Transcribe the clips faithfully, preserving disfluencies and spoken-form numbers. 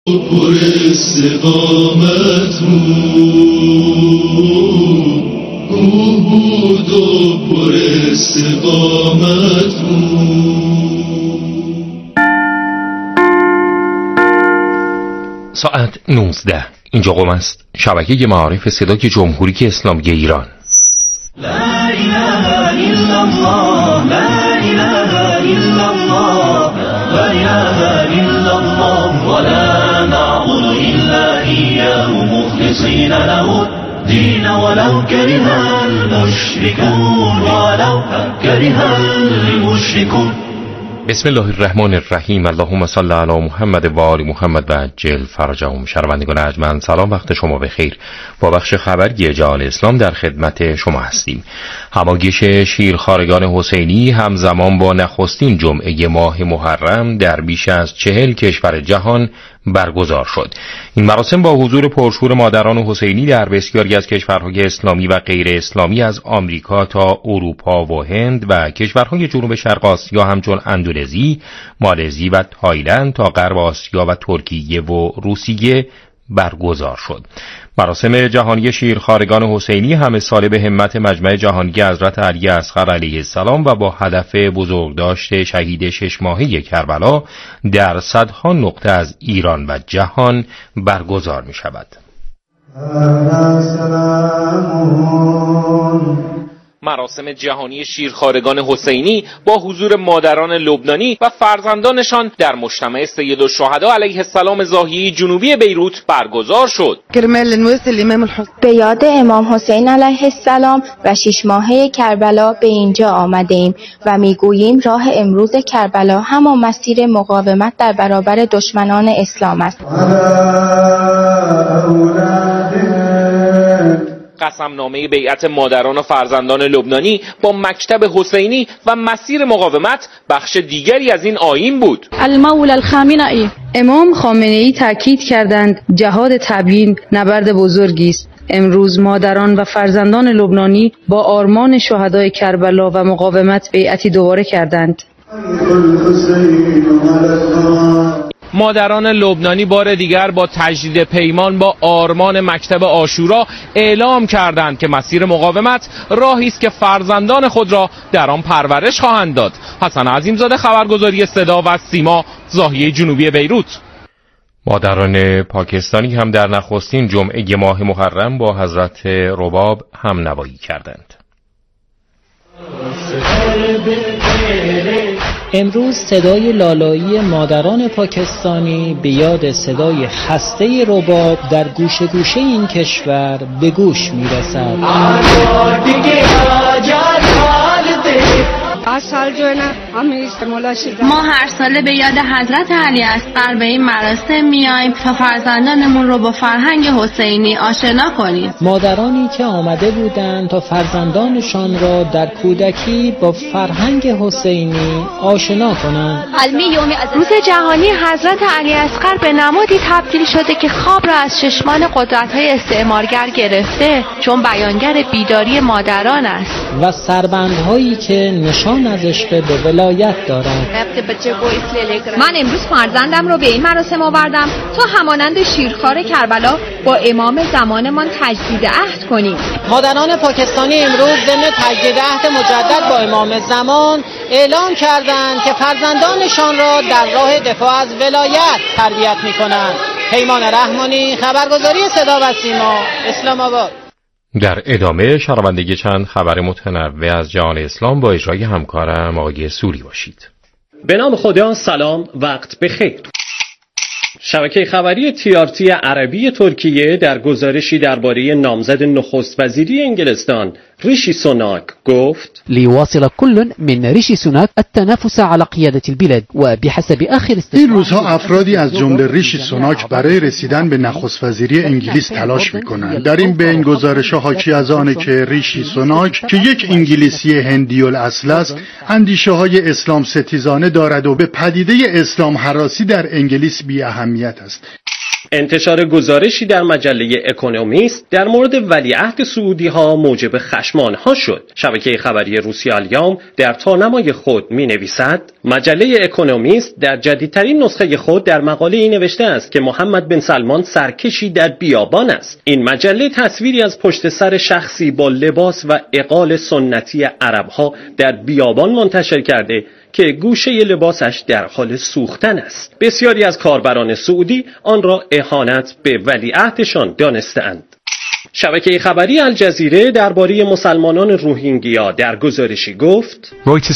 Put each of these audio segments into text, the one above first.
پر استقامت بود و پر استقامت ساعت نوزده. اینجا قم است، شبکه معارف صدای جمهوری اسلامی ایران. لا اله الا الله، لا اله الا الله، لا اله الا الله، ولا نعبد الا اياه مخلصين له الدين ولو كره المشركون، ولو كره المشركون. بسم الله الرحمن الرحیم. اللهم صل علی محمد و آل محمد و عجل فرجهم. شنوندگان ارجمند، سلام، وقت شما بخیر. با بخش خبری جهان اسلام در خدمت شما هستیم. همایش شیرخوارگان حسینی همزمان با نخستین جمعه ماه محرم در بیش از چهل کشور جهان برگزار شد. این مراسم با حضور پرشور مادران حسینی در بسیاری از کشورهای اسلامی و غیر اسلامی از آمریکا تا اروپا و هند و کشورهای جنوب شرق آسیا همچون اندونزی، مالزی و تایلند تا غرب آسیا و ترکیه و روسیه برگزار شد. مراسم جهانی شیرخوارگان حسینی همه ساله به همت مجمع جهانی حضرت علی اصغر علیه السلام و با هدف بزرگداشت شهید شش ماهه کربلا در صدها نقطه از ایران و جهان برگزار می شود. مراسم جهانی شیرخوارگان حسینی با حضور مادران لبنانی و فرزندانشان در مجتمع سید الشهدا علیه السلام زاهیه جنوبی بیروت برگزار شد. به یاد امام حسین علیه السلام و شش ماهه کربلا به اینجا آمده ایم و میگوییم راه امروز کربلا همان مسیر مقاومت در برابر دشمنان اسلام است. قسمنامه بیعت مادران و فرزندان لبنانی با مکتب حسینی و مسیر مقاومت بخش دیگری از این آیین بود. المولى الخامنه‌ای. امام خامنه‌ای تاکید کردند جهاد تبیین نبرد بزرگی است. امروز مادران و فرزندان لبنانی با آرمان شهدای کربلا و مقاومت بیعتی دوباره کردند. مادران لبنانی بار دیگر با تجدید پیمان با آرمان مکتب عاشورا اعلام کردند که مسیر مقاومت راهی است که فرزندان خود را در آن پرورش خواهند داد. حسن عظیمزاده، خبرگزاری صدا و سیما، زاهیه جنوبی بیروت. مادران پاکستانی هم در نخستین جمعه ماه محرم با حضرت رباب هم نوایی کردند. امروز صدای لالایی مادران پاکستانی به یاد صدای خسته رباب در گوشه گوشه این کشور به گوش میرسد. ما هر ساله به یاد حضرت علی اصغر به این مراسم میایم تا فرزندانمون رو با فرهنگ حسینی آشنا کنیم. مادرانی که آمده بودند تا فرزندانشان را در کودکی با فرهنگ حسینی آشنا کنند. روز جهانی حضرت علی اصغر به نمادی تبدیل شده که خواب را از چشمان قدرت‌های استعمارگر گرفته، چون بیانگر بیداری مادران است و سربندهایی که نشان از عشق به ولایت دارند. من امروز فرزندم رو به این مراسم آوردم تا همانند شیرخوار کربلا با امام زمانمان تجدید عهد کنیم. مادران پاکستانی امروز ضمن تجدید عهد مجدد با امام زمان اعلام کردند که فرزندانشان را در راه دفاع از ولایت تربیت می‌کنند. پیمان رحمانی، خبرگزاری صدا و سیما، اسلام آباد. در ادامه شنوندگی چند خبر متنوع از جهان اسلام با اجرای همکارم آقای سوری باشید. به نام خدا، سلام، وقت بخیر. شبکه خبری تی آر تی عربی ترکیه در گزارشی درباره نامزد نخست وزیری انگلستان ریشی سوناک گفت: لیواصل كل من ریشی سوناک التنافس على قیادة البلاد و بحسب آخر این روزها افرادی از جمله ریشی سوناک برای رسیدن به نخست وزیری انگلیس تلاش میکنند. در این بین گزارش‌ها حاکی از آنه که ریشی سوناک که یک انگلیسی هندی الاصل است، اندیشه‌های اسلام ستیزانه دارد و به پدیده اسلام هراسی در انگلیس بی اهمیت است. انتشار گزارشی در مجله اکونومیست در مورد ولیعهد سعودی ها موجب خشم آنها شد. شبکه خبری روسیه الیوم در تارنمای خود می نویسد مجله اکونومیست در جدیدترین نسخه خود در مقاله ای نوشته است که محمد بن سلمان سرکشی در بیابان است. این مجله تصویری از پشت سر شخصی با لباس و عقال سنتی عربها در بیابان منتشر کرده که گوشه لباسش در حال سوختن است. بسیاری از کاربران سعودی آن را اهانت به ولیعهدشان دانسته‌اند. شبکه خبری الجزیره درباره مسلمانان روهینگیا در گزارشی گفت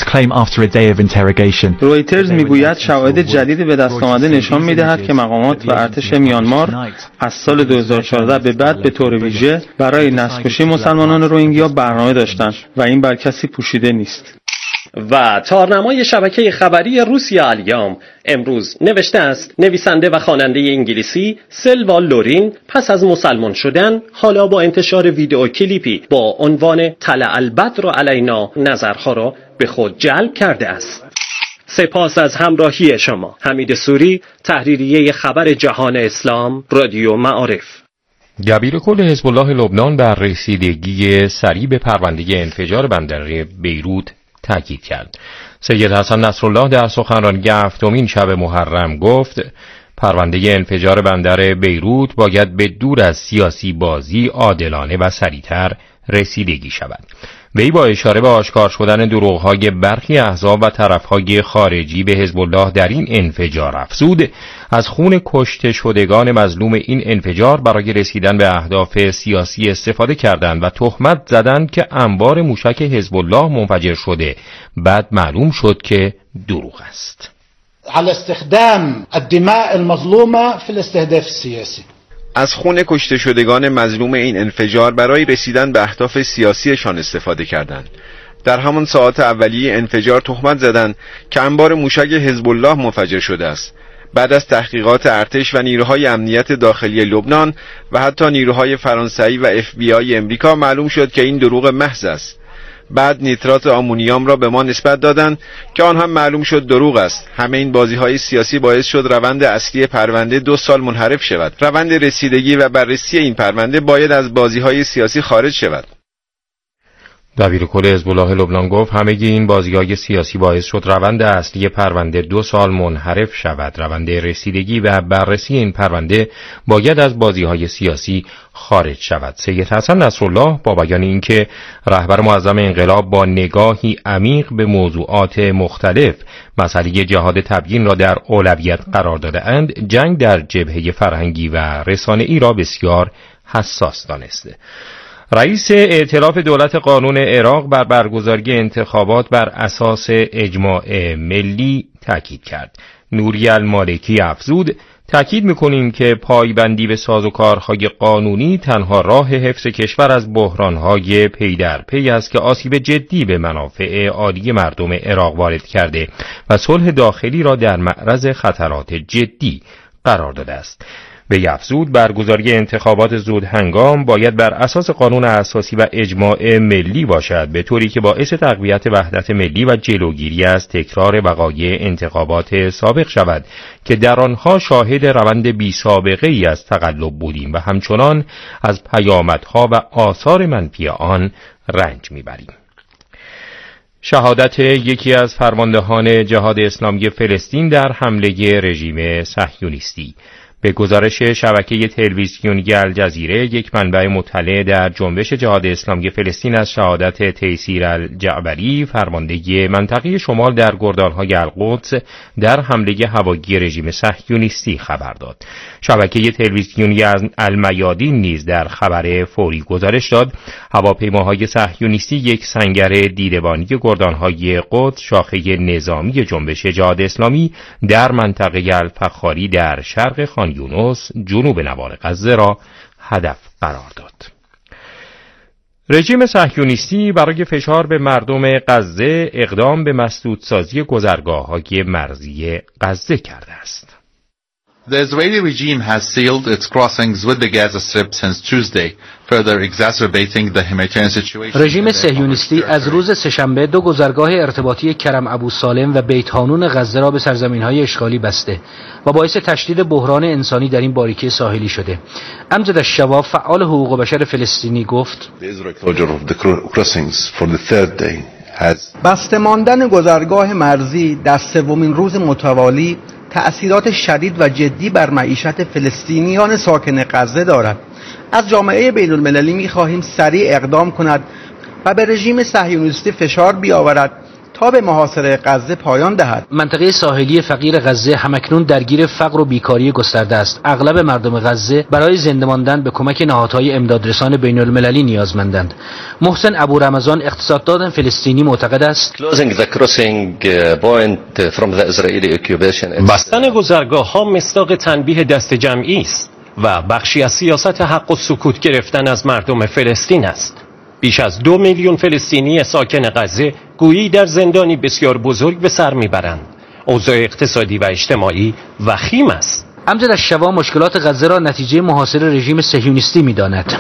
رویترز میگوید شواهد جدید به دست آمده نشان میدهد که مقامات و ارتش میانمار از سال دو هزار و چهارده به بعد به طور ویژه برای نسل‌کشی مسلمانان روهینگیا برنامه داشتند و این بر کسی پوشیده نیست. و تارنمای شبکه خبری روسیه الیوم امروز نوشته است نویسنده و خواننده انگلیسی سلوا لورین پس از مسلمان شدن حالا با انتشار ویدئو کلیپی با عنوان طلع البدر علینا نظرها را به خود جلب کرده است. سپاس از همراهی شما. حمید سوری، تحریریه خبر جهان اسلام، رادیو معارف. دبیر کل حزب الله لبنان بر رسیدگی سریع به پرونده انفجار بندر بیروت تاکید کرد. سید حسن نصرالله در سخنرانی هفتمین شب محرم گفت پرونده انفجار بندر بیروت باید به دور از سیاسی بازی عادلانه و سریعتر رسیدگی شود. وی با اشاره به آشکار شدن دروغ‌های برخی احزاب و طرف‌های خارجی به حزب الله در این انفجار افزود از خون کشته شدگان مظلوم این انفجار برای رسیدن به اهداف سیاسی استفاده کردند و تهمت زدند که انبار موشک حزب الله منفجر شده. بعد معلوم شد که دروغ است. على استخدام الدماء المظلومة في الاستهداف السياسي. از خون کشته شدگان مظلوم این انفجار برای رسیدن به اهداف سیاسیشان استفاده کردند. در همان ساعات اولیه انفجار تهمت زدند که انبار موشک حزب الله منفجر شده است. بعد از تحقیقات ارتش و نیروهای امنیت داخلی لبنان و حتی نیروهای فرانسوی و اف بی آی امریکا معلوم شد که این دروغ محض است. بعد نیترات آمونیوم را به ما نسبت دادند که آن هم معلوم شد دروغ است. همه این بازی‌های سیاسی باعث شد روند اصلی پرونده دو سال منحرف شود. روند رسیدگی و بررسی این پرونده باید از بازی‌های سیاسی خارج شود. دبیر کل حزب الله لبنان گفت همه این بازی‌های سیاسی باعث شد روند اصلی پرونده دو سال منحرف شود. روند رسیدگی و بررسی این پرونده باید از بازی‌های سیاسی خارج شود. سید حسن نصرالله با بیان اینکه رهبر معظم انقلاب با نگاهی عمیق به موضوعات مختلف مسئله جهاد تبیین را در اولویت قرار داده‌اند، جنگ در جبهه فرهنگی و رسانه‌ای را بسیار حساس دانسته. رئیس ائتلاف دولت قانون عراق بر برگزاری انتخابات بر اساس اجماع ملی تاکید کرد. نوری المالکی افزود تاکید می‌کنیم که پایبندی به سازوکارهای قانونی تنها راه حفظ کشور از بحران‌های پی در پی است که آسیب جدی به منافع عالی مردم عراق وارد کرده و صلح داخلی را در معرض خطرات جدی قرار داده است. به افزود برگزاری انتخابات زود هنگام باید بر اساس قانون اساسی و اجماع ملی باشد، به طوری که باعث تقویت وحدت ملی و جلوگیری از تکرار وقایع انتخابات سابق شود که در آنها شاهد روند بی سابقه ای از تقلب بودیم و همچنان از پیامدها و آثار منفی آن رنج میبریم. شهادت یکی از فرماندهان جهاد اسلامی فلسطین در حمله رژیم صهیونیستی. به گزارش شبکه تلویزیونی الجزیره، یک منبع مطلع در جنبش جهاد اسلامی فلسطین از شهادت تیسیر الجعبری، فرمانده منطقه شمال در گردانهای القدس، در حمله هوایی رژیم صهیونیستی خبر داد. شبکه تلویزیونی المیادین نیز در خبر فوری گزارش داد هواپیماهای صهیونیستی یک سنگر دیدبانی گردانهای قدس، شاخه نظامی جنبش جهاد اسلامی، در منطقه الفخاری در شرق خان یونس جنوب نوار غزه را هدف قرار داد. رژیم صهیونیستی برای فشار به مردم غزه اقدام به مسدودسازی گذرگاه‌های مرزی غزه کرده است. The Israeli regime has sealed its crossings with the Gaza Strip since Tuesday, further exacerbating the humanitarian situation. رژیم صهیونیستی از روز سه‌شنبه دو گذرگاه ارتباطی کرم ابوسالم و بیت حانون غزه را به سرزمین‌های اشغالی بسته و باعث تشدید بحران انسانی در این باریکه ساحلی شده. امجد الشوا فعال حقوق بشر فلسطینی گفت: بسته ماندن گذرگاه مرزی در سومین روز متوالی تأثیرات شدید و جدی بر معیشت فلسطینیان ساکن غزه دارد. از جامعه بین المللی می خواهیم سریع اقدام کند و به رژیم صهیونیستی فشار بیاورد تا به محاصره غزه پایان دهد. منطقه ساحلی فقیر غزه همکنون درگیر فقر و بیکاری گسترده است. اغلب مردم غزه برای زنده ماندن به کمک نهادهای امدادرسان بین المللی نیازمندند. محسن ابو رمضان اقتصاددان فلسطینی معتقد است: بستن گذرگاه ها مصداق تنبیه دست جمعی است و بخشی از سیاست حق و سکوت گرفتن از مردم فلسطین است. بیش از دو میلیون فلسطینی ساکن غزه گویی در زندانی بسیار بزرگ به سر میبرند. اوضاع اقتصادی و اجتماعی وخیم است. امجد الشوا مشکلات غزه را نتیجه محاصره رژیم صهیونیستی میداند.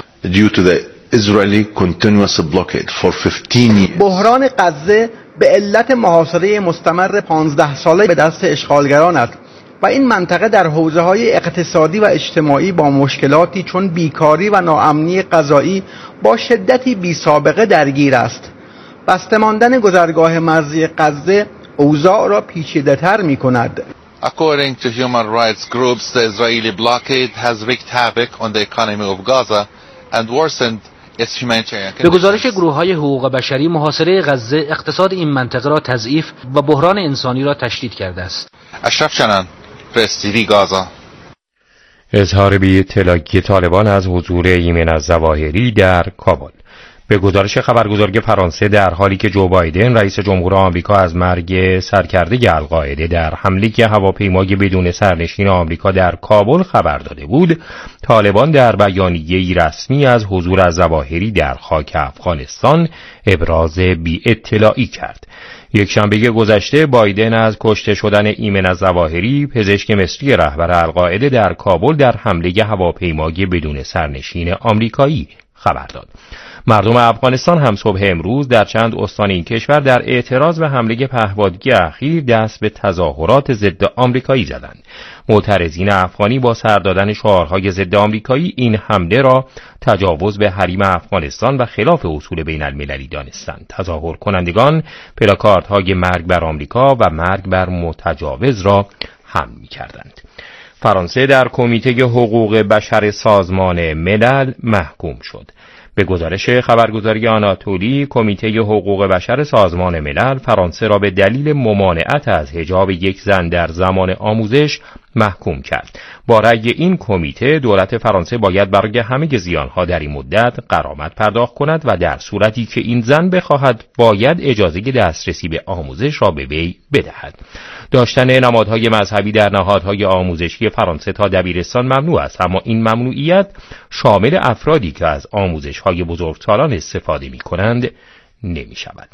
بحران غزه به علت محاصره مستمر پانزده ساله به دست اشغالگران است و این منطقه در حوزه‌های اقتصادی و اجتماعی با مشکلاتی چون بیکاری و ناامنی غذایی با شدتی بی سابقه درگیر است. بسته ماندن گذرگاه مرزی غزه اوضاع را پیچیده‌تر می‌کند. According to human rights groups, the Israeli blockade has wreaked havoc on the economy of Gaza and worsened its humanitarian conditions. به گزارش گروه‌های حقوق بشری محاصره غزه اقتصاد این منطقه را تضعیف و بحران انسانی را تشدید کرده است. اشرف چنان، پرس تیوی گازا. اظهار بی اطلاعی طالبان از حضور ایمن الظواهری در کابل. به گزارش خبرگزاری فرانسه در حالی که جو بایدن رئیس جمهور آمریکا از مرگ سرکرده القاعده در حمله هواپیمای بدون سرنشین آمریکا در کابل خبر داده بود، طالبان در بیانیه‌ای رسمی از حضور الظواهری در خاک افغانستان ابراز بی اطلاعی کرد. یک شنبه گذشته بایدن از کشته شدن ایمن الظواهری پزشک مصری رهبر القاعده در کابل در حمله هواپیمای بدون سرنشین آمریکایی خبر داد. مردم افغانستان هم صبح امروز در چند استان این کشور در اعتراض به حمله پهپادی اخیر دست به تظاهرات ضد آمریکایی زدند. معترضین افغانی با سر دادن شعارهای ضد آمریکایی این حمله را تجاوز به حریم افغانستان و خلاف اصول بین المللی دانستند. تظاهر کنندگان پلاکاردهای مرگ بر آمریکا و مرگ بر متجاوز را حمل می‌کردند. فرانسه در کمیته حقوق بشر سازمان ملل محکوم شد. به گزارش خبرگزاری آناتولی، کمیته حقوق بشر سازمان ملل فرانسه را به دلیل ممانعت از حجاب یک زن در زمان آموزش محکوم کرد. با رأی این کمیته دولت فرانسه باید برای همه زیانها در این مدت غرامت پرداخت کند و در صورتی که این زن بخواهد باید اجازه دسترسی به آموزش را به وی بدهد. داشتن نمادهای مذهبی در نهادهای آموزشی فرانسه تا دبیرستان ممنوع است، اما این ممنوعیت شامل افرادی که از آموزش‌های بزرگسالان استفاده می‌کنند نمی‌شود.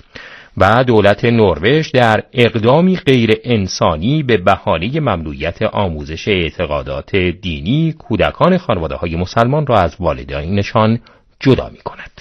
و دولت نروژ در اقدامی غیر انسانی به بهانه ممنوعیت آموزش اعتقادات دینی کودکان خانواده‌های مسلمان را از والدینشان جدا می‌کند.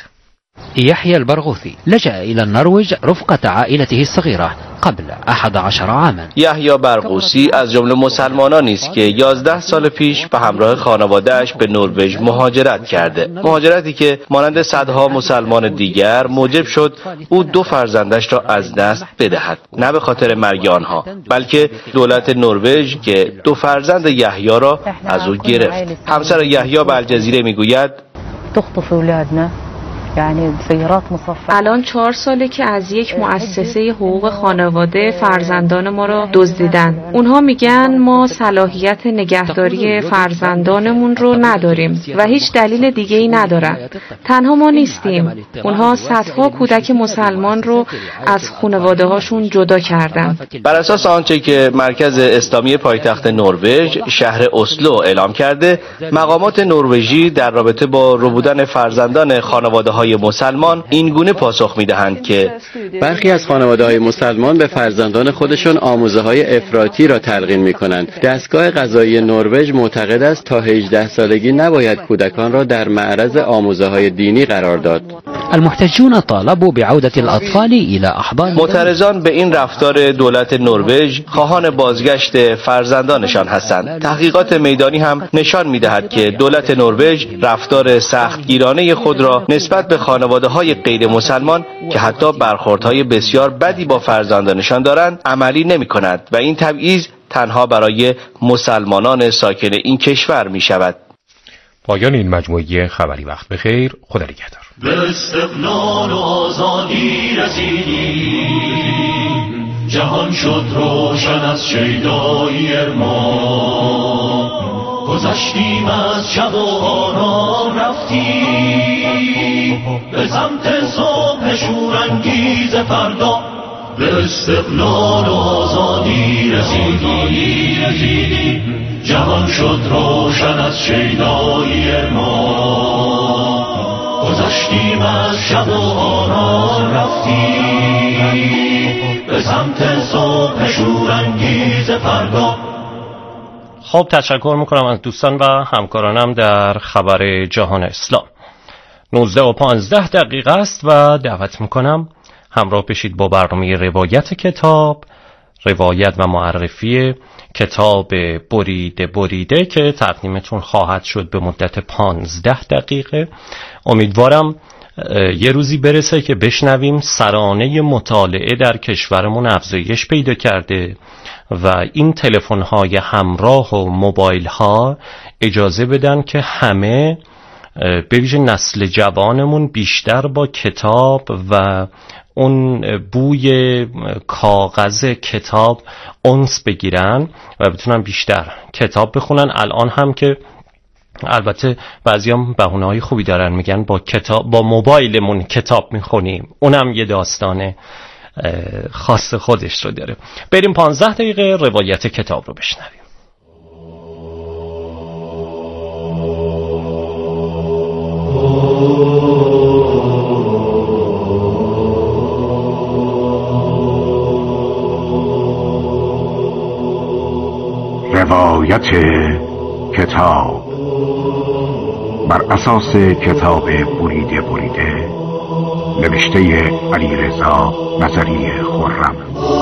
يحيى البرغوثي لجأ إلى النرويج رفقة عائلته الصغيرة قبل أحد عشر عاما. یحیی برغوثی از جمله مسلمانانی است که یازده سال پیش به همراه خانواده‌اش به نروژ مهاجرت کرده. مهاجرتی که مانند صدها مسلمان دیگر موجب شد او دو فرزندش را از دست بدهد. نه به خاطر مرگ آنها، بلکه دولت نروژ که دو فرزند یحیی را از او گرفت. همسر یحیی به الجزیره میگوید: تخطف اولادنا یعنی سیارات مصفحه. الان چهار ساله که از یک مؤسسه حقوق خانواده فرزندان ما را دزدیدن. اونها میگن ما صلاحیت نگهداری فرزندانمون رو نداریم و هیچ دلیل دیگه ای ندارن. تنها ما نیستیم. اونها صدها کودک مسلمان رو از خانواده هاشون جدا کردن. بر اساس آنچه که مرکز اسلامی پایتخت نروژ شهر اسلو اعلام کرده، مقامات نروژی در رابطه با ربودن فرزندان خانواده های مسلمان این گونه پاسخ می‌دهند که برخی از خانواده‌های مسلمان به فرزندان خودشون آموزه‌های افراطی را تلقین می‌کنند. دستگاه قضایی نروژ معتقد است تا هجده سالگی نباید کودکان را در معرض آموزه‌های دینی قرار داد. المحتجون طالبوا بعودة الأطفال إلى أحضان. معترضان به این رفتار دولت نروژ خواهان بازگشت فرزندانشان هستند. تحقیقات میدانی هم نشان می‌دهد که دولت نروژ رفتار سختگیرانه خود را نسبت به خانواده‌های غیر مسلمان که حتی برخوردهای بسیار بدی با فرزندانشان دارند عملی نمی‌کند و این تبعیض تنها برای مسلمانان ساکن این کشور می‌شود. پایان این مجموعه خبری. وقت بخیر. خدا نگهدار. به استقلال و آزادی رسیدیم، جهان شد روشن از شیدایی ارمان، گذشتیم از شب و آرام رفتیم به سمت صبح شورانگیز فردا. به استقلال و آزادی رسیدیم، جهان شد روشن از شیدایی ارمان، گذشتیم از شب و آرام رفتیم به سمت صبح شورانگیز فردا. خب تشکر میکنم از دوستان و همکارانم در خبر جهان اسلام. نوزده و پانزده دقیقه است و دعوت میکنم همراه بشید با برنامه روایت کتاب، روایت و معرفی کتاب بریده بریده که تقدیمتون خواهد شد به مدت پانزده دقیقه. امیدوارم یه روزی برسه که بشنویم سرانه مطالعه در کشورمون افزایش پیدا کرده و این تلفن‌های همراه و موبایل‌ها اجازه بدن که همه به ویژه نسل جوانمون بیشتر با کتاب و اون بوی کاغذ کتاب انس بگیرن و بتونن بیشتر کتاب بخونن. الان هم که البته بعضیام بهونه‌های خوبی دارن، میگن با کتاب با موبایلمون کتاب میخونیم، اونم یه داستان خاص خودش رو داره. بریم پانزده دقیقه روایت کتاب رو بشنویم. روایت کتاب بر اساس کتاب بریده بریده نوشته علیرضا نظری خرم.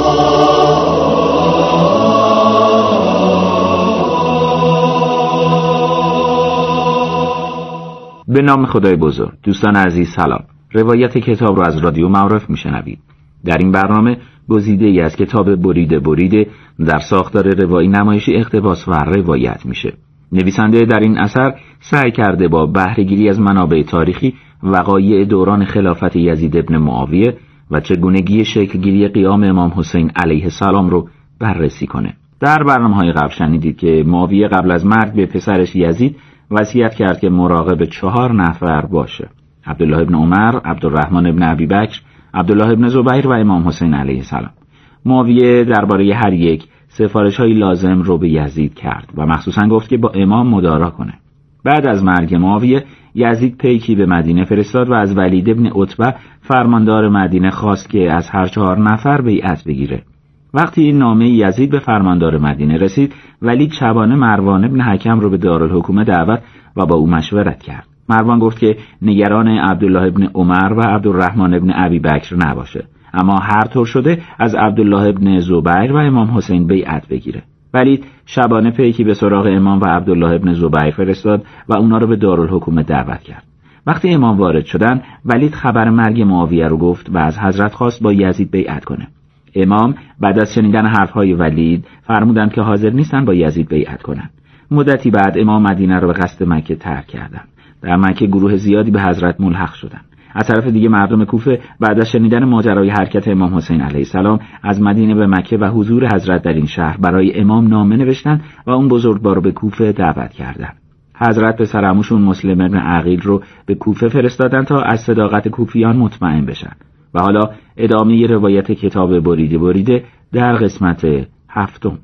به نام خدای بزرگ. دوستان عزیز سلام. روایت کتاب را از رادیو معارف میشنوید. در این برنامه گزیده‌ای از کتاب بریده بریده در ساختار روایی نمایشی اقتباس و روایت میشه. نویسنده در این اثر سعی کرده با بهره‌گیری از منابع تاریخی وقایع دوران خلافت یزید ابن معاویه و چگونگی شکلگیری قیام امام حسین علیه السلام رو بررسی کنه. در برنامه‌های قبل شنیدید که معاویه قبل از مرگ به پسرش یزید وصیت کرد که مراقب چهار نفر باشه: عبدالله ابن عمر، عبدالرحمن ابن ابی بکر، عبدالله ابن زبیر و امام حسین علیه السلام. معاویه درباره هر یک سفارش‌های لازم رو به یزید کرد و مخصوصاً گفت که با امام مدارا کنه. بعد از مرگ معاویه، یزید پیکی به مدینه فرستاد و از ولید ابن عتبه فرماندار مدینه خواست که از هر چهار نفر بیعت بگیره. وقتی این نامه یزید به فرماندار مدینه رسید، ولید شبانه مروان ابن حکم رو به دارالحکومه دعوت و با او مشورت کرد. مروان گفت که نگران عبدالله ابن عمر و عبدالرحمن ابن ابی بکر نباشه، اما هر طور شده از عبدالله ابن زبیر و امام حسین بیعت بگیره. ولید شبانه پیکی به سراغ امام و عبدالله ابن زبیر فرستاد و اونا رو به دارالحکومه دعوت کرد. وقتی امام وارد شدن، ولید خبر مرگ معاویه رو گفت و از حضرت خواست با یزید بیعت کنه. امام بعد از شنیدن حرفهای ولید فرمودند که حاضر نیستن با یزید بیعت کنن. مدتی بعد امام مدینه رو به قصد مکه ترک کردند. در مکه گروه زیادی به حضرت ملحق شدند. از طرف دیگه مردم کوفه بعد از شنیدن ماجرای حرکت امام حسین علیه السلام از مدینه به مکه و حضور حضرت در این شهر برای امام نامه نوشتند و اون بزرگوار رو به کوفه دعوت کردند. حضرت به سرعموشون مسلم ابن عقیل رو به کوفه فرستادن تا از صداقت کوفیان مطمئن بشن. و حالا ادامه روایت کتاب بریده بریده در قسمت هفتم.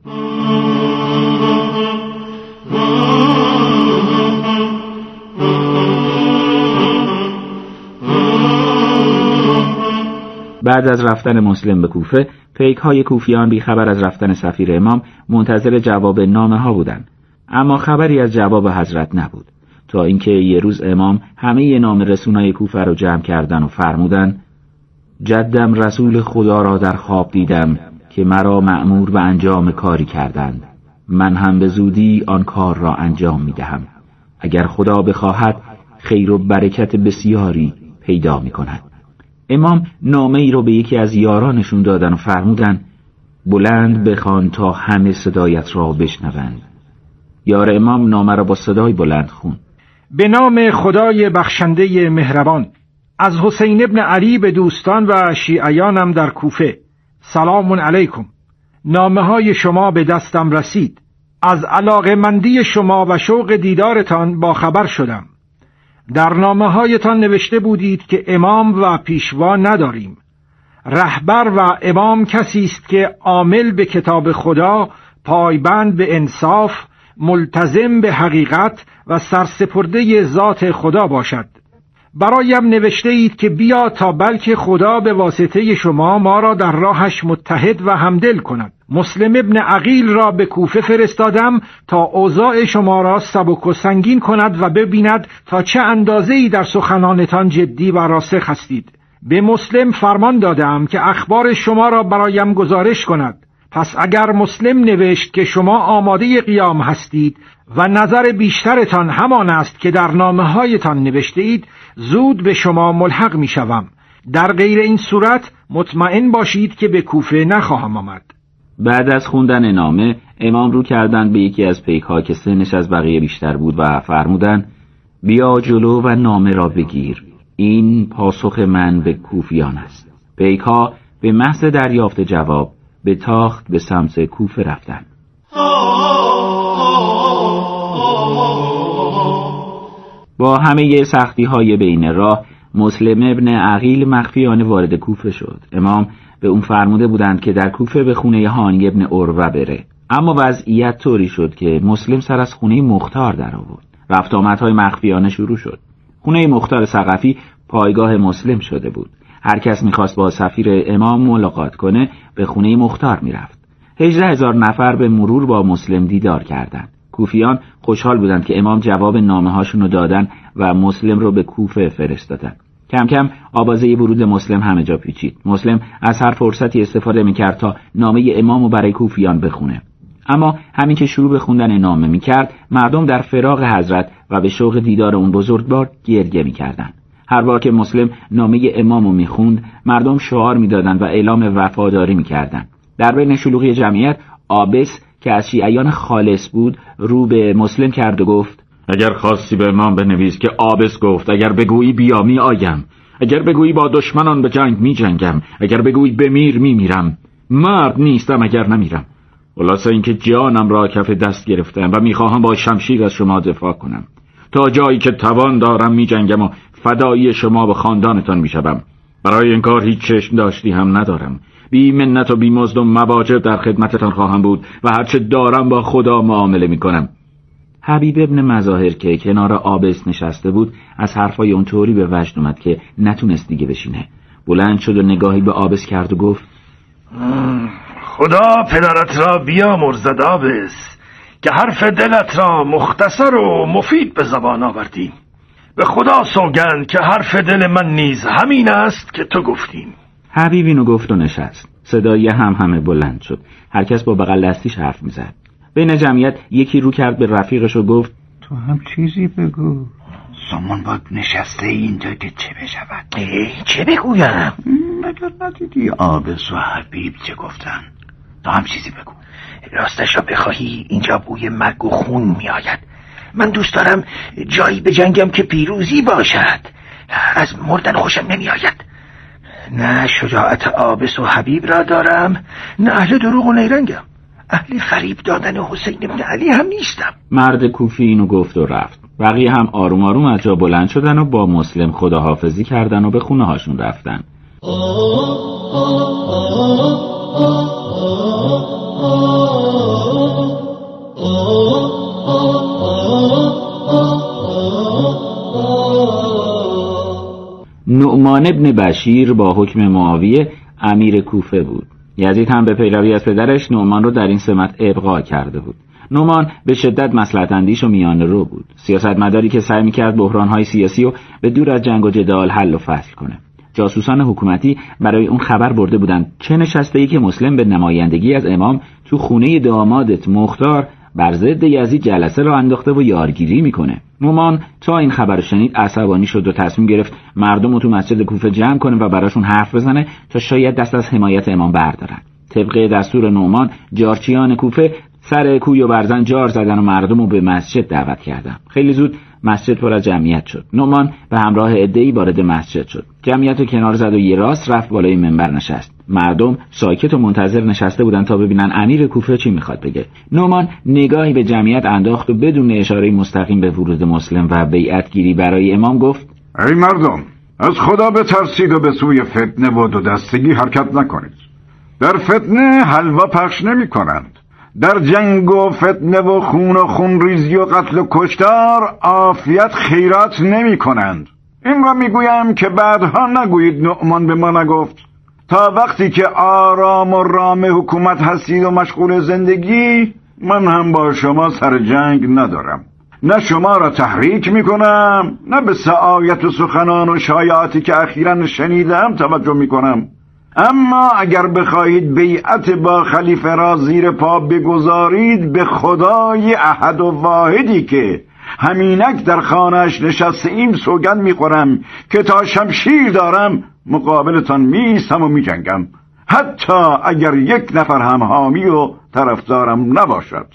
بعد از رفتن مسلم به کوفه، پیک‌های کوفیان بی خبر از رفتن سفیر امام منتظر جواب نامه ها بودند، اما خبری از جواب حضرت نبود، تا اینکه یه روز امام همه نامه رسونای کوفه رو جمع کردن و فرمودن: جدم رسول خدا را در خواب دیدم که مرا مأمور به انجام کاری کردند، من هم به زودی آن کار را انجام می دهم. اگر خدا بخواهد خیر و برکت بسیاری پیدا می کند. امام نامه ای رو به یکی از یارانشون دادن و فرمودن: بلند بخوان تا همه صدایت را بشنوند. یار امام نامه را با صدای بلند خون: به نام خدای بخشنده مهربان، از حسین ابن علی به دوستان و شیعیانم در کوفه، سلام علیکم. نامه های شما به دستم رسید. از علاقه‌مندی شما و شوق دیدارتان با خبر شدم. در نامه هایتان نوشته بودید که امام و پیشوا نداریم. رهبر و امام کسی است که عامل به کتاب خدا، پایبند به انصاف، ملتزم به حقیقت و سرسپرده ذات خدا باشد. برایم نوشته اید که بیا تا بلکه خدا به واسطه شما ما را در راهش متحد و همدل کند. مسلم ابن عقیل را به کوفه فرستادم تا اوضاع شما را سبک و سنگین کند و ببیند تا چه اندازه‌ای در سخنانتان جدی و راسخ هستید. به مسلم فرمان دادم که اخبار شما را برایم گزارش کند. پس اگر مسلم نوشت که شما آماده قیام هستید و نظر بیشترتان همان است که در نامه هایتان نوشته اید، زود به شما ملحق می شوم. در غیر این صورت مطمئن باشید که به کوفه نخواهم آمد. بعد از خوندن نامه، امام رو کردند به یکی از پیک‌ها که سنش از بقیه بیشتر بود و فرمودند: بیا جلو و نامه را بگیر. این پاسخ من به کوفیان است. پیک‌ها به محض دریافت جواب به تاخت به سمت کوفه رفتند. با همه سختی‌های بین راه، مسلم ابن عقیل مخفیانه وارد کوفه شد. امام به اون فرموده بودند که در کوفه به خونه هانی ابن عروه بره، اما وضعیت طوری شد که مسلم سر از خونه مختار در آورد. رفت آمدهای مخفیانه شروع شد. خونه مختار ثقفی پایگاه مسلم شده بود. هر کس می‌خواست با سفیر امام ملاقات کنه به خونه مختار می‌رفت. هجده هزار نفر به مرور با مسلم دیدار کردند. کوفیان خوشحال بودند که امام جواب نامه هاشون رو دادن و مسلم رو به کوفه فرستادن. کم کم آوازه ورود مسلم همه جا پیچید. مسلم از هر فرصتی استفاده می‌کرد تا نامه امام رو برای کوفیان بخونه. اما همین که شروع به خوندن نامه می‌کرد، مردم در فراق حضرت و به شوق دیدار اون بزرگوار گریه می‌کردند. هر بار که مسلم نامه امامو می‌خوند، مردم شعار می‌دادند و اعلام وفاداری می‌کردند. در بین شلوغی جمعیت، عابس که از شیعیان خالص بود رو به مسلم کرد و گفت: اگر خواستی به امام بنویس که عابس گفت، اگر بگویی بیا می آیم، اگر بگویی با دشمنان به جنگ می جنگم، اگر بگویی بمیر می میرم، مرد نیستم اگر نمیرم. خلاصه اینکه جانم را کف دست گرفتم و میخواهم با شمشیر از شما دفاع کنم. تا جایی که توان دارم می جنگم و فدایی شما و خاندانتان می شدم. برای این کار هیچ چشم داشتی هم ندارم. بی منت و بی مزد و مواجب در خدمتتان خواهم بود و هرچه دارم با خدا معامله می کنم. حبیب ابن مظاهر که کنار عابس نشسته بود از حرفای اون طوری به وجد اومد که نتونست دیگه بشینه. بلند شد و نگاهی به عابس کرد و گفت: خدا پدرت را بیامرزد عابس که حرف دلت را مختصر و مفید به زبان آوردی. به خدا سوگند که حرف دل من نیز همین است که تو گفتیم. حبیب اینو گفت و نشست. صدای هم همه بلند شد. هر کس با بغل دستیش حرف میزد. بین جمعیت یکی رو کرد به رفیقش و گفت: تو هم چیزی بگو. سامان باید نشسته اینجا که چه بشود؟ چه بگویم؟ مگر ندیدی عابس و حبیب چه گفتن؟ تو هم چیزی بگو. راستش را بخواهی اینجا بوی مرگ و خون می آید. من دوست دارم جایی به جنگم که پیروزی باشد. از مردن خوشم نمی آید. نه شجاعت عابس و حبیب را دارم، نه اهل دروغ و نیرنگم. اهل فریب دادن حسین ابن علی هم نیستم. مرد کوفی اینو گفت و رفت. بقیه هم آروم آروم از جا بلند شدن و با مسلم خداحافظی کردن و به خونه هاشون رفتن. نعمان ابن بشیر با حکم معاویه امیر کوفه بود. یزید هم به پیروی از پدرش نعمان رو در این سمت ابقا کرده بود. نعمان به شدت مصلحت اندیش و میانه رو بود، سیاستمداری که سعی می‌کرد بحران‌های سیاسی رو به دور از جنگ و جدال حل و فصل کنه. جاسوسان حکومتی برای اون خبر برده بودند چه نشسته‌ای که مسلم به نمایندگی از امام تو خونه دامادت مختار بر ضد یزید جلسه را انداخته و یارگیری میکنه. نعمان تا این خبر شنید عصبانی شد و تصمیم گرفت مردم رو تو مسجد کوفه جمع کنه و براشون حرف بزنه تا شاید دست از حمایت امام بردارن. طبق دستور نعمان جارچیان کوفه سر کوی و برزن جار زدن و مردم رو به مسجد دعوت کردن. خیلی زود مسجد پر از جمعیت شد. نعمان به همراه عده‌ای وارد مسجد شد. جمعیت رو کنار زد و یه راست رفت بالای منبر نشست. مردم ساکت و منتظر نشسته بودن تا ببینن امیر کوفه چی میخواد بگه. نعمان نگاهی به جمعیت انداخت و بدون اشاره مستقیم به ورود مسلم و بیعت گیری برای امام گفت: ای مردم، از خدا بترسید و به سوی فتنه و دو دستگی حرکت نکنید. در فتنه حلوا پخش نمی کنند. در جنگ و فتنه و خون و خونریزی و قتل و کشتار عافیت خیرات نمی کنند. این را می گویم که بعدها نگویید نعمان به ما نگفت. تا وقتی که آرام و رام حکومت هستید و مشغول زندگی، من هم با شما سر جنگ ندارم. نه شما را تحریک می کنم، نه به سعایت و سخنان و شایعاتی که اخیراً شنیدم توجه می کنم. اما اگر بخواهید بیعت با خلیفه را زیر پا بگذارید، به خدای احد و واحدی که همینک در خانه‌اش نشسته ایم سوگند میخورم که تا شمشیر دارم مقابلتان میستم و میجنگم، حتی اگر یک نفر هم حامی و طرفدارم نباشد.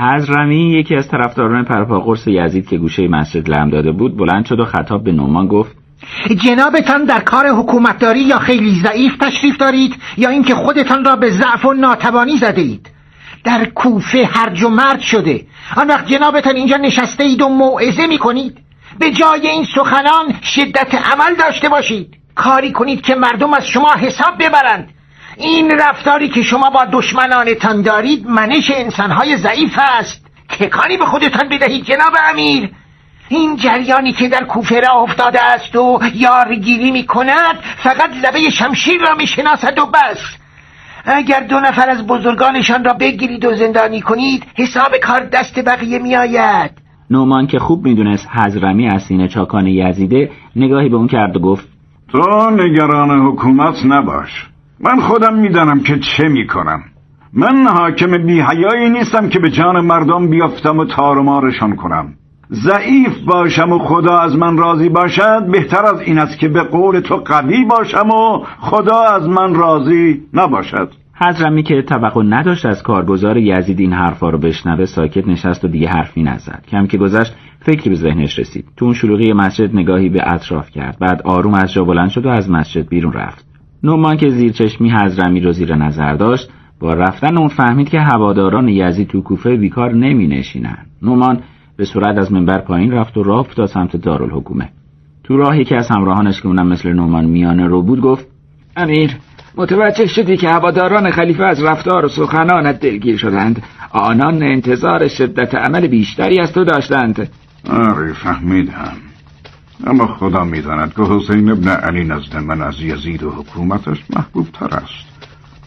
حضرمی یکی از طرفداران پرپاقرص یزید که گوشه مسجد لم داده بود بلند شد و خطاب به نعمان گفت: جنابتان در کار حکومتداری یا خیلی ضعیف تشریف دارید یا اینکه خودتان را به ضعف و ناتوانی زده اید. در کوفه هرج و مرج شده، آن وقت جنابتان اینجا نشسته اید و موعظه می کنید. به جای این سخنان شدت عمل داشته باشید، کاری کنید که مردم از شما حساب ببرند. این رفتاری که شما با دشمنانتان دارید منش انسانهای ضعیف است. که کاری به خودتان بدهید جناب امیر. این جریانی که در کوفه را افتاده است و یارگیری می کند فقط لبه شمشیر را می شناسد و بس. اگر دو نفر از بزرگانشان را بگیرید و زندانی کنید حساب کار دست بقیه می آید. نعمان که خوب می دونست حضرمی از سینه چاکان یزیده نگاهی به اون کرد و گفت: تو نگران حکومت نباش، من خودم می دانم که چه می کنم. من حاکم بی حیایی نیستم که به جان مردم بیافتم و تار و مارشان کنم. ضعیف باشم و خدا از من راضی باشد بهتر از این است که به قول تو قوی باشم و خدا از من راضی نباشد. حضرمی که توقع نداشت از کارگزار یزید این حرفا رو بشنوه ساکت نشست و دیگه حرفی نزد. کم که گذشت فکری به ذهنش رسید. تو اون شلوغی مسجد نگاهی به اطراف کرد، بعد آروم از جا بلند شد و از مسجد بیرون رفت. نعمان که زیر چشمی حضرمی رو زیر نظر داشت با رفتن اون فهمید که هواداران یزید تو کوفه بیکار نمی نشینن. نعمان به سرعت از منبر پایین رفت و راه افتاد سمت دارالحکومه. تو راهی که از همراهانش که اونم مثل نعمان میانه رو بود گفت: امیر، متوجه شدی که هواداران خلیفه از رفتار و سخنانت دلگیر شدند؟ آنان انتظار شدت عمل بیشتری از تو داشتند. آره فهمیدم، اما خدا میداند که حسین ابن علی نزد من از یزید و حکومتش محبوب تر است.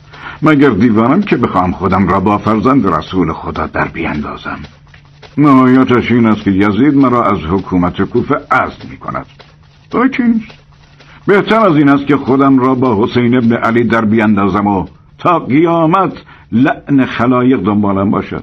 مگر دیوانم که بخوام خودم را با فرزند رسول خدا در بیاندازم؟ نهایتش این است که یزید مرا از حکومت کوفه عزل می کند. تو چی نیست؟ بهتر از این است که خودم را با حسین ابن علی در بیاندازم و تا قیامت لعن خلایق دنبالم باشد.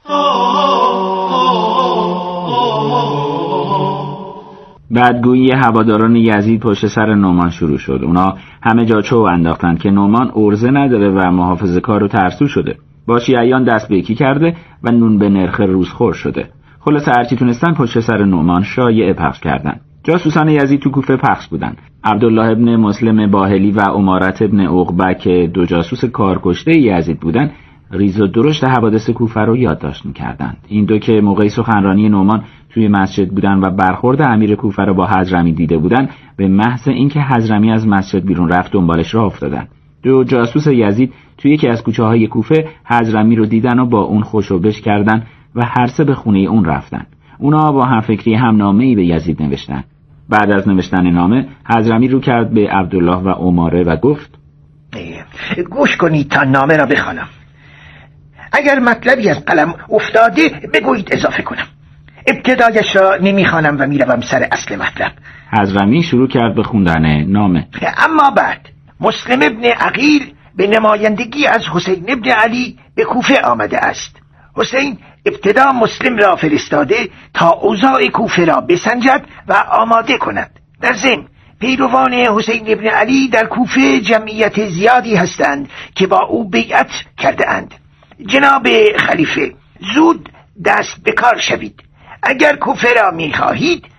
بدگویی هواداران یزید پشت سر نعمان شروع شد. اونا همه جا چو انداختند که نعمان ارزه نداره و محافظه کار و ترسو شده. با شیعیان دست به یکی کرده و نون به نرخ روزخور شده. خلاص هرچی تونستن پشت سر نعمان شایعه پخش کردن. جاسوسان یزید تو کوفه پخش بودن. عبدالله ابن مسلم باهلی و امارت ابن عقبه که دو جاسوس کارکشته یزید بودن ریز و درشت حوادث کوفه رو یادداشت می‌کردند. این دو که موقع سخنرانی نعمان توی مسجد بودن و برخورد امیر کوفه رو با حضرمی دیده بودن، به محض اینکه حضرمی از مسجد بیرون رفت دنبالش راه افتادن. دو جاسوس یزید توی یکی از کوچه‌های کوفه حضرمی رو دیدن و با اون خوشوبش کردن و هر سه به خونه اون رفتن. اونا با همفکری همنامه‌ای به یزید نوشتن. بعد از نوشتن نامه حضرمی رو کرد به عبدالله و عماره و گفت گوش کنید تا نامه را بخوانم. اگر مطلبی از قلم افتاده بگویید اضافه کنم. ابتدایش را نمیخوانم و میروم سر اصل مطلب. حضرمی شروع کرد به خوندن نامه. اما بعد مسلم ابن عقیل به نمایندگی از حسین ابن علی به کوفه آمده است. حسین ابتدا مسلم را فرستاده تا اوضاع کوفه را بسنجد و آماده کند. در ضمن پیروان حسین ابن علی در کوفه جمعیت زیادی هستند که با او بیعت کرده اند. جناب خلیفه، زود دست به کار شوید. اگر کوفه را می خواهید